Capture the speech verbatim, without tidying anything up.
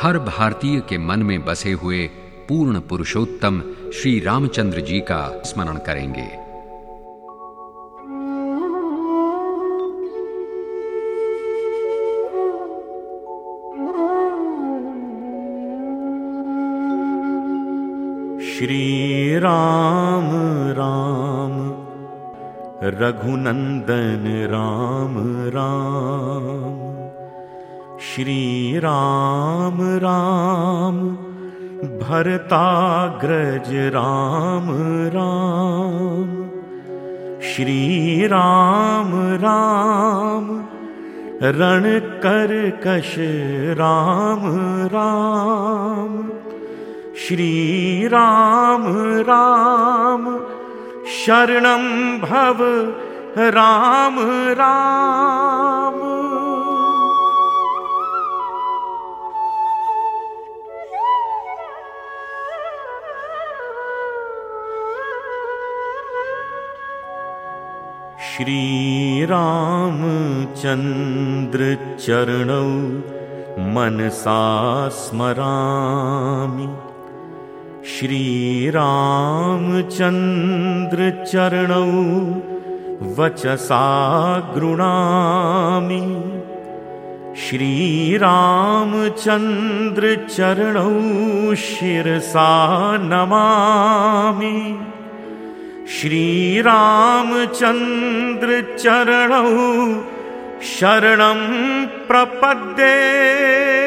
हर भारतीय के मन में बसे हुए पूर्ण पुरुषोत्तम श्री रामचंद्र जी का स्मरण करेंगे। श्री राम राम रघुनंदन राम राम, श्री राम राम भरताग्रज राम राम, श्री राम राम रणकरकश राम राम, श्री राम राम शरणं भव राम राम। श्री रामचंद्र चरणौ मनसा स्मरामि, श्री रामचंद्र चरणौ वचसा गृणामि, श्री रामचंद्र चरणौ शिरसा नमामि, श्री रामचंद्र चरणौ शरणं प्रपद्ये।